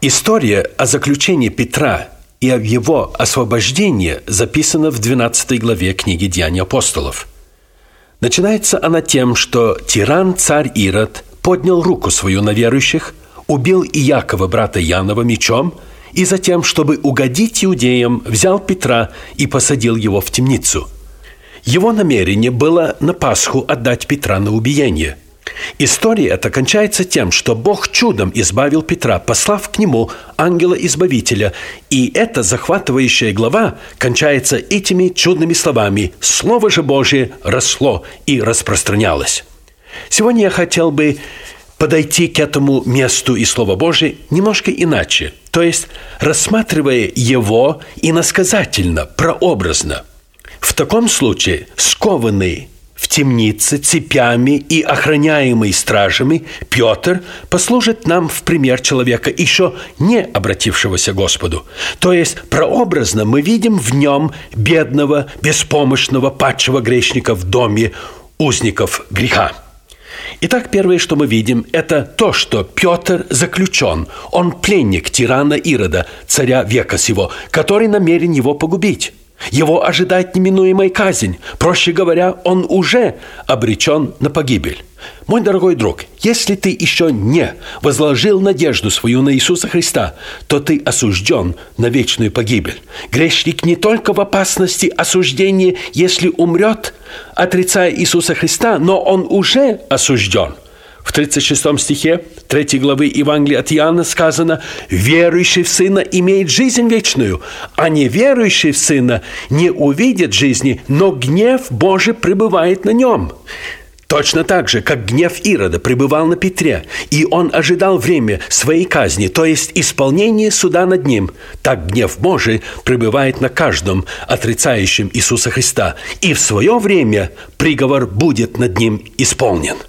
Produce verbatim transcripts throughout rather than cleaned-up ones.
История о заключении Петра и о его освобождении записана в двенадцатой главе книги «Деяния апостолов». Начинается она тем, что тиран-царь Ирод поднял руку свою на верующих, убил Иакова, брата Иоаннова, мечом, и затем, чтобы угодить иудеям, взял Петра и посадил его в темницу. Его намерение было на Пасху отдать Петра на убиение. История эта кончается тем, что Бог чудом избавил Петра, послав к нему ангела-избавителя, и эта захватывающая глава кончается этими чудными словами: «Слово же Божие росло и распространялось». Сегодня я хотел бы подойти к этому месту и Слова Божие немножко иначе, то есть рассматривая его иносказательно, прообразно. В таком случае скованный в темнице цепями и охраняемый стражами Петр послужит нам в пример человека, еще не обратившегося к Господу. То есть прообразно мы видим в нем бедного, беспомощного, падшего грешника в доме узников греха. Итак, первое, что мы видим, это то, что Петр заключен. Он пленник тирана Ирода, царя века сего, который намерен его погубить. Его ожидает неминуемая казнь. Проще говоря, он уже обречен на погибель. Мой дорогой друг, если ты еще не возложил надежду свою на Иисуса Христа, то ты осужден на вечную погибель. Грешник не только в опасности осуждения, если умрет, отрицая Иисуса Христа, но он уже осужден. В тридцать шестом стихе третьей главы Евангелия от Иоанна сказано: «Верующий в Сына имеет жизнь вечную, а неверующий в Сына не увидит жизни, но гнев Божий пребывает на нем». Точно так же, как гнев Ирода пребывал на Петре, и он ожидал время своей казни, то есть исполнения суда над ним, так гнев Божий пребывает на каждом, отрицающем Иисуса Христа, и в свое время приговор будет над ним исполнен.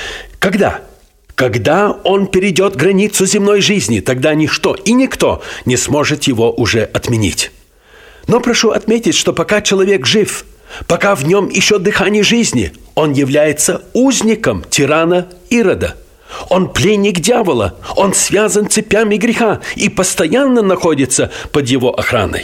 Когда? Когда он перейдет границу земной жизни, тогда ничто и никто не сможет его уже отменить. Но прошу отметить, что пока человек жив, пока в нем еще дыхание жизни, он является узником тирана Ирода. Он пленник дьявола, он связан цепями греха и постоянно находится под его охраной.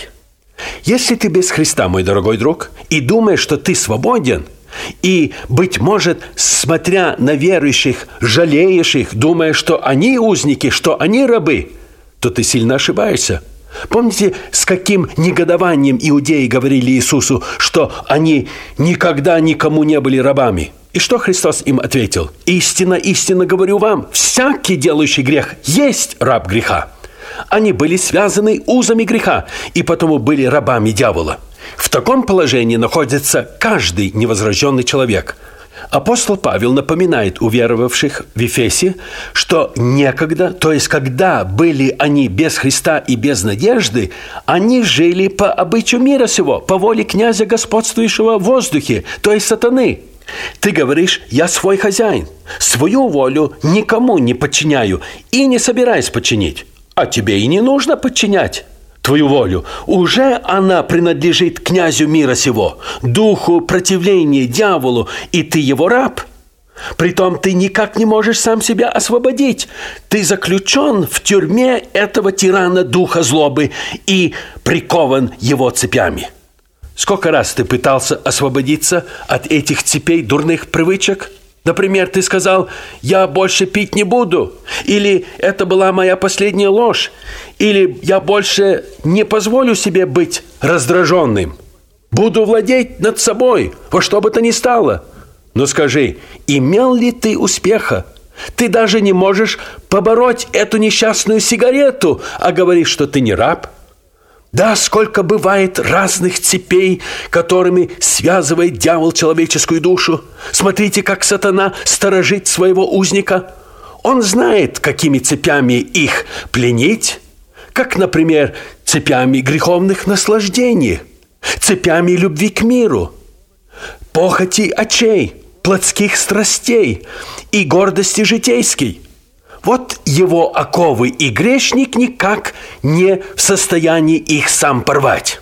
Если ты без Христа, мой дорогой друг, и думаешь, что ты свободен, и, быть может, смотря на верующих, жалеешь их, думая, что они узники, что они рабы, то ты сильно ошибаешься. Помните, с каким негодованием иудеи говорили Иисусу, что они никогда никому не были рабами? И что Христос им ответил? «Истинно, истинно говорю вам, всякий, делающий грех, есть раб греха». Они были связаны узами греха и потому были рабами дьявола. В таком положении находится каждый невозрожденный человек. Апостол Павел напоминает уверовавших в Ефесе, что некогда, то есть когда были они без Христа и без надежды, они жили по обычаю мира сего, по воле князя, господствующего в воздухе, то есть сатаны. Ты говоришь: «Я свой хозяин, свою волю никому не подчиняю и не собираюсь подчинить». А тебе и не нужно подчинять твою волю. Уже она принадлежит князю мира сего, духу противления дьяволу, и ты его раб. Притом ты никак не можешь сам себя освободить. Ты заключен в тюрьме этого тирана духа злобы и прикован его цепями. Сколько раз ты пытался освободиться от этих цепей дурных привычек? Например, ты сказал: «Я больше пить не буду», или «Это была моя последняя ложь», или «Я больше не позволю себе быть раздраженным. Буду владеть над собой во что бы то ни стало». Но скажи, имел ли ты успеха? Ты даже не можешь побороть эту несчастную сигарету, а говоришь, что ты не раб. Да, сколько бывает разных цепей, которыми связывает дьявол человеческую душу. Смотрите, как сатана сторожит своего узника. Он знает, какими цепями их пленить, как, например, цепями греховных наслаждений, цепями любви к миру, похоти очей, плотских страстей и гордости житейской. Вот его оковы, и грешник никак не в состоянии их сам порвать.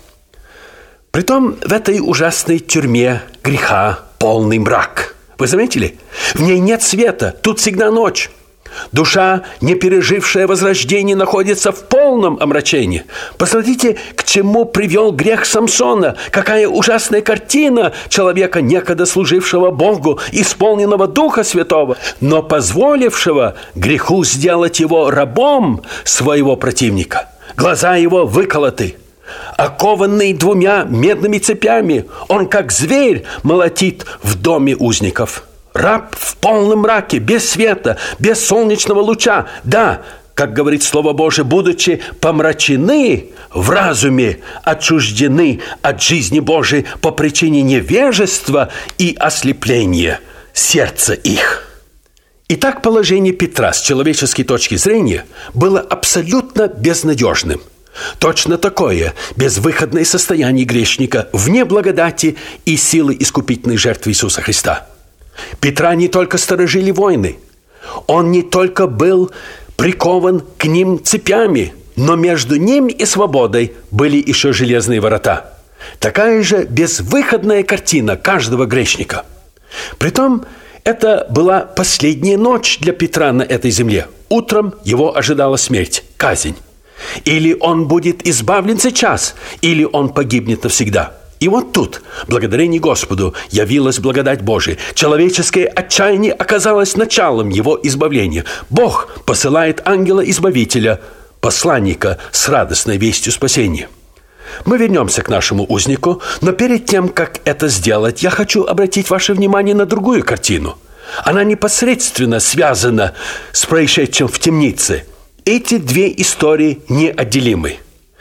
Притом в этой ужасной тюрьме греха полный мрак. Вы заметили? В ней нет света, тут всегда ночь. Душа, не пережившая возрождение, находится в полном омрачении. Посмотрите, к чему привел грех Самсона. Какая ужасная картина человека, некогда служившего Богу, исполненного Духа Святого, но позволившего греху сделать его рабом своего противника. Глаза его выколоты, окованный двумя медными цепями, он, как зверь, молотит в доме узников. Раб в полном мраке, без света, без солнечного луча. Да, как говорит Слово Божие, будучи помрачены в разуме, отчуждены от жизни Божией по причине невежества и ослепления сердца их. Итак, положение Петра с человеческой точки зрения было абсолютно безнадежным. Точно такое безвыходное состояние грешника вне благодати и силы искупительной жертвы Иисуса Христа. Петра не только сторожили войны, он не только был прикован к ним цепями, но между ним и свободой были еще железные ворота. Такая же безвыходная картина каждого грешника. Притом, это была последняя ночь для Петра на этой земле. Утром его ожидала смерть, казнь. Или он будет избавлен сейчас, или он погибнет навсегда. И вот тут, благодарение Господу, явилась благодать Божия. Человеческое отчаяние оказалось началом его избавления. Бог посылает ангела-избавителя, посланника с радостной вестью спасения. Мы вернемся к нашему узнику, но перед тем, как это сделать, я хочу обратить ваше внимание на другую картину. Она непосредственно связана с происшедшим в темнице. Эти две истории неотделимы.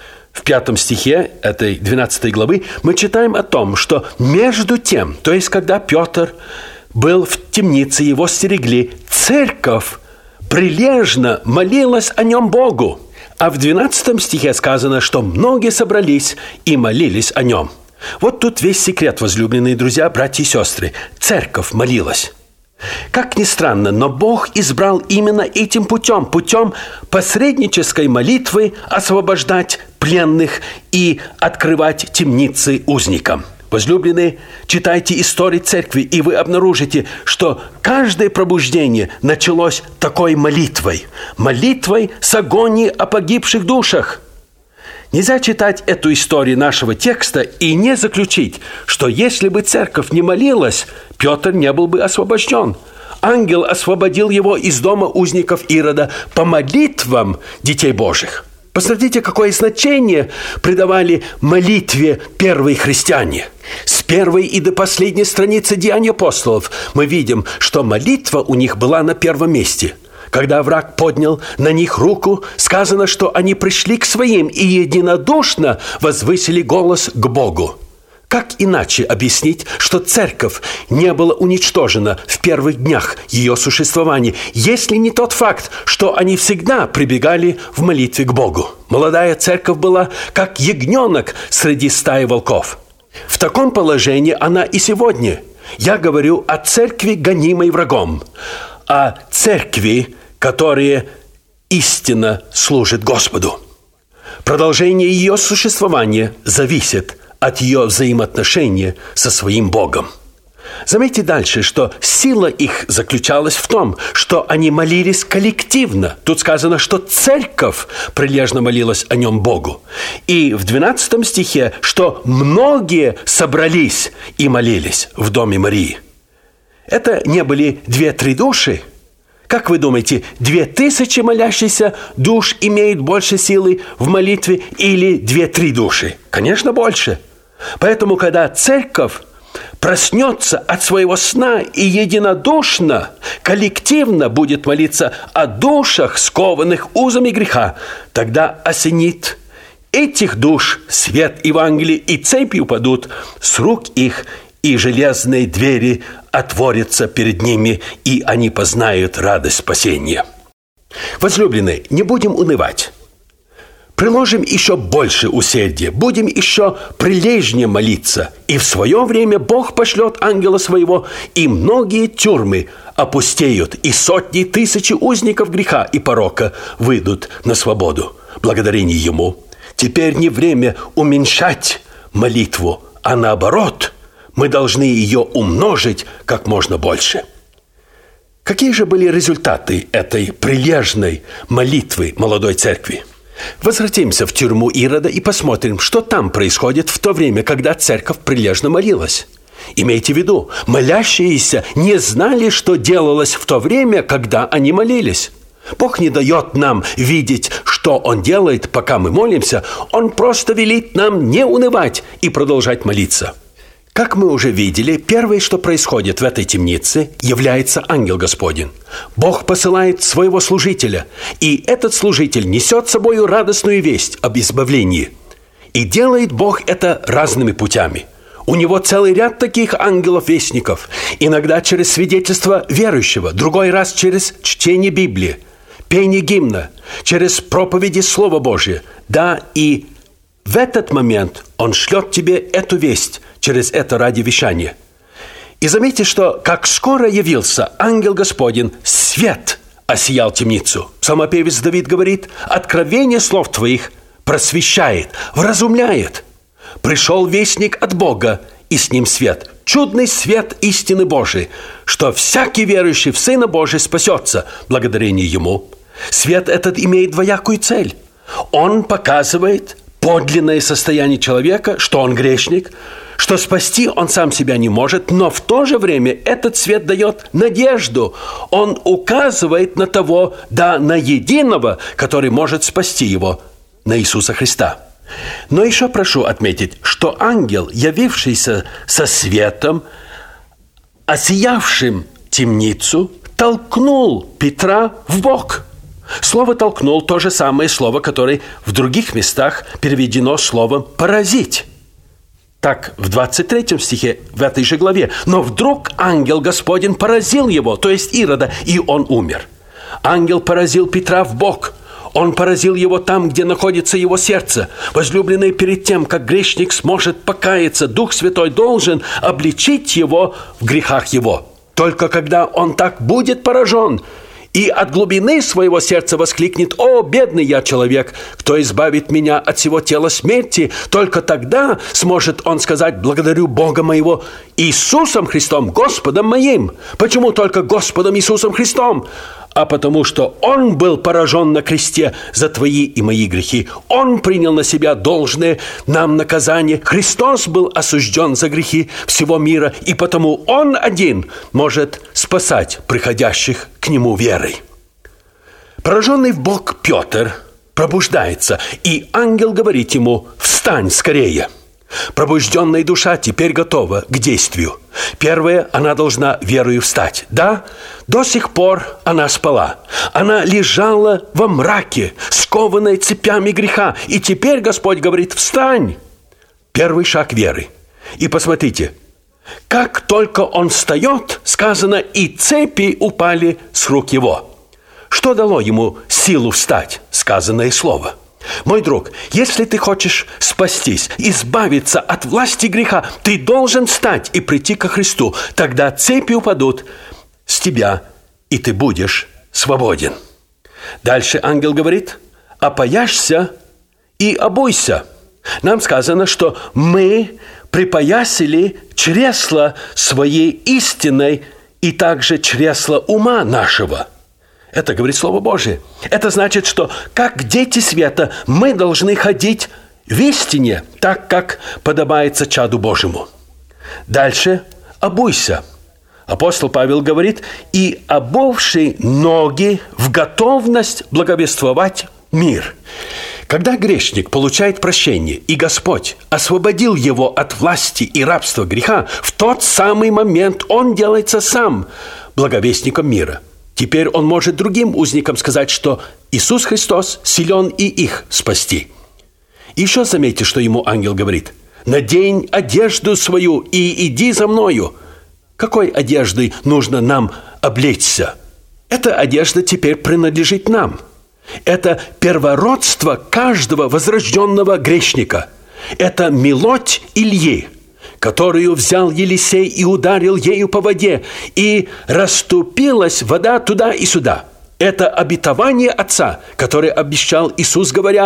В пятом стихе этой двенадцатой главы мы читаем о том, что между тем, то есть когда Петр был в темнице, его стерегли, церковь прилежно молилась о нем Богу. А в двенадцатом стихе сказано, что многие собрались и молились о нем. Вот тут весь секрет, возлюбленные друзья, братья и сестры. Церковь молилась. Как ни странно, но Бог избрал именно этим путем, путем посреднической молитвы освобождать пленных и открывать темницы узникам. Возлюбленные, читайте истории церкви, и вы обнаружите, что каждое пробуждение началось такой молитвой. Молитвой с агонией о погибших душах. Нельзя читать эту историю нашего текста и не заключить, что если бы церковь не молилась, Петр не был бы освобожден. Ангел освободил его из дома узников Ирода по молитвам детей Божьих. Посмотрите, какое значение придавали молитве первые христиане. С первой и до последней страницы Деяний апостолов мы видим, что молитва у них была на первом месте. Когда враг поднял на них руку, сказано, что они пришли к своим и единодушно возвысили голос к Богу. Как иначе объяснить, что церковь не была уничтожена в первых днях ее существования, если не тот факт, что они всегда прибегали в молитве к Богу? Молодая церковь была как ягненок среди стаи волков. В таком положении она и сегодня. Я говорю о церкви, гонимой врагом, о церкви, которая истинно служит Господу. Продолжение ее существования зависит от ее взаимоотношения со своим Богом. Заметьте дальше, что сила их заключалась в том, что они молились коллективно. Тут сказано, что церковь прилежно молилась о нем Богу. И в двенадцатом стихе, что многие собрались и молились в доме Марии. Это не были две-три души. Как вы думаете, две тысячи молящихся душ имеют больше силы в молитве или две-три души? Конечно, больше. Поэтому, когда церковь проснется от своего сна и единодушно, коллективно будет молиться о душах, скованных узами греха, тогда осенит этих душ свет Евангелия, и цепи упадут с рук их, и железные двери отворятся перед ними, и они познают радость спасения. Возлюбленные, не будем унывать. Приложим еще больше усердия, будем еще прилежнее молиться, и в свое время Бог пошлет ангела своего, и многие тюрьмы опустеют, и сотни тысяч узников греха и порока выйдут на свободу. Благодарение Ему. Теперь не время уменьшать молитву, а наоборот, мы должны ее умножить как можно больше. Какие же были результаты этой прилежной молитвы молодой церкви? Возвратимся в тюрьму Ирода и посмотрим, что там происходит в то время, когда церковь прилежно молилась. Имейте в виду, молящиеся не знали, что делалось в то время, когда они молились. Бог не дает нам видеть, что Он делает, пока мы молимся. Он просто велит нам не унывать и продолжать молиться. Как мы уже видели, первое, что происходит в этой темнице, является ангел Господень. Бог посылает своего служителя, и этот служитель несет с собой радостную весть об избавлении. И делает Бог это разными путями. У него целый ряд таких ангелов-вестников, иногда через свидетельство верующего, другой раз через чтение Библии, пение гимна, через проповеди Слова Божия. Да, и в этот момент Он шлет тебе эту весть через это радиовещание. И заметьте, что как скоро явился ангел Господень, свет осиял темницу. Псалмопевец Давид говорит: «Откровение слов Твоих просвещает, вразумляет. Пришел вестник от Бога, и с ним свет, чудный свет истины Божией, что всякий верующий в Сына Божия спасется благодарение Ему». Свет этот имеет двоякую цель. Он показывает подлинное состояние человека, что он грешник, что спасти он сам себя не может, но в то же время этот свет дает надежду. Он указывает на того, да, на единого, который может спасти его, на Иисуса Христа. Но еще прошу отметить, что ангел, явившийся со светом, осиявшим темницу, толкнул Петра в бок. Слово «толкнул» – то же самое слово, которое в других местах переведено словом «поразить». Так, в двадцать третьем стихе, в этой же главе. «Но вдруг ангел Господень поразил его», то есть Ирода, и он умер. Ангел поразил Петра в бок. Он поразил его там, где находится его сердце. Возлюбленный, перед тем, как грешник сможет покаяться, Дух Святой должен обличить его в грехах его. Только когда он так будет поражен и от глубины своего сердца воскликнет: «О, бедный я человек, кто избавит меня от всего тела смерти?» Только тогда сможет он сказать: «Благодарю Бога моего Иисусом Христом, Господом моим». Почему только Господом Иисусом Христом? А потому что Он был поражен на кресте за твои и мои грехи. Он принял на себя должное нам наказание. Христос был осужден за грехи всего мира, и потому Он один может спасать приходящих к Нему верой. Пораженный в бок Петр пробуждается, и ангел говорит ему: «Встань скорее». Пробужденная душа теперь готова к действию. Первое, она должна верою встать. Да, до сих пор она спала. Она лежала во мраке, скованной цепями греха. И теперь Господь говорит: «Встань». Первый шаг веры. И посмотрите, как только он встает, сказано, и цепи упали с рук его. Что дало ему силу встать? Сказанное слово. Мой друг, если ты хочешь спастись, избавиться от власти греха, ты должен встать и прийти ко Христу. Тогда цепи упадут с тебя, и ты будешь свободен. Дальше ангел говорит: «Опояшься и обуйся». Нам сказано, что мы припоясали чресла своей истиной и также чресла ума нашего. Это говорит Слово Божие. Это значит, что как дети света мы должны ходить в истине, так как подобается чаду Божьему. Дальше обуйся. Апостол Павел говорит: «И обувший ноги в готовность благовествовать мир». Когда грешник получает прощение, и Господь освободил его от власти и рабства греха, в тот самый момент он делается сам благовестником мира. Теперь он может другим узникам сказать, что Иисус Христос силен и их спасти. И еще заметьте, что ему ангел говорит: «Надень одежду свою и иди за мною». Какой одеждой нужно нам облечься? Эта одежда теперь принадлежит нам. Это первородство каждого возрожденного грешника. Это милоть Ильи, которую взял Елисей и ударил ею по воде, и расступилась вода туда и сюда. Это обетование Отца, которое обещал Иисус, говоря: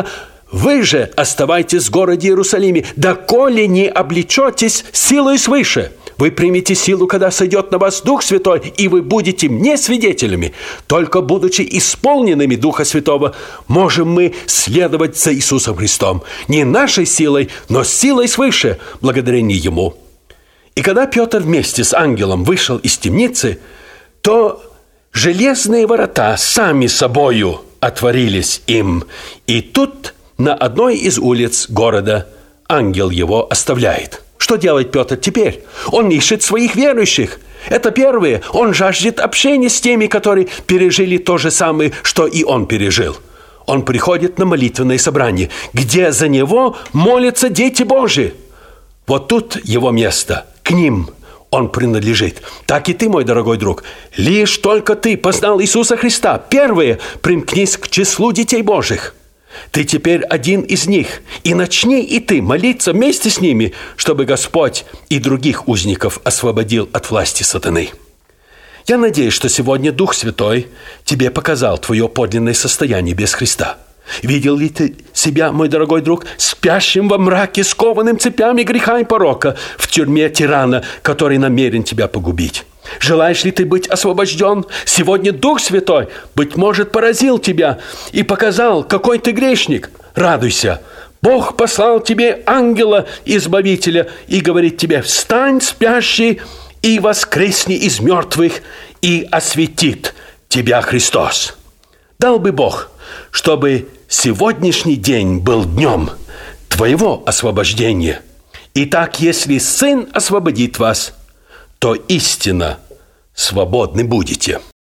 Вы же оставайтесь в городе Иерусалиме, доколе не облечетесь силой свыше. Вы примете силу, когда сойдет на вас Дух Святой, и вы будете мне свидетелями. Только будучи исполненными Духа Святого, можем мы следовать за Иисусом Христом. Не нашей силой, но силой свыше, благодарение Ему. И когда Петр вместе с ангелом вышел из темницы, то железные ворота сами собою отворились им. И тут на одной из улиц города ангел его оставляет. Что делает Петр теперь? Он ищет своих верующих. Это первое. Он жаждет общения с теми, которые пережили то же самое, что и он пережил. Он приходит на молитвенное собрание, где за него молятся дети Божьи. Вот тут его место. К ним он принадлежит. Так и ты, мой дорогой друг. Лишь только ты познал Иисуса Христа, первое, примкнись к числу детей Божьих. Ты теперь один из них, и начни и ты молиться вместе с ними, чтобы Господь и других узников освободил от власти сатаны. Я надеюсь, что сегодня Дух Святой тебе показал твое подлинное состояние без Христа. Видел ли ты себя, мой дорогой друг, спящим во мраке, скованным цепями греха и порока, в тюрьме тирана, который намерен тебя погубить? Желаешь ли ты быть освобожден? Сегодня Дух Святой, быть может, поразил тебя и показал, какой ты грешник. Радуйся. Бог послал тебе ангела-избавителя и говорит тебе: встань, спящий, и воскресни из мертвых, и осветит тебя Христос. Дал бы Бог, чтобы сегодняшний день был днем твоего освобождения. Итак, если Сын освободит вас, то истинно свободны будете.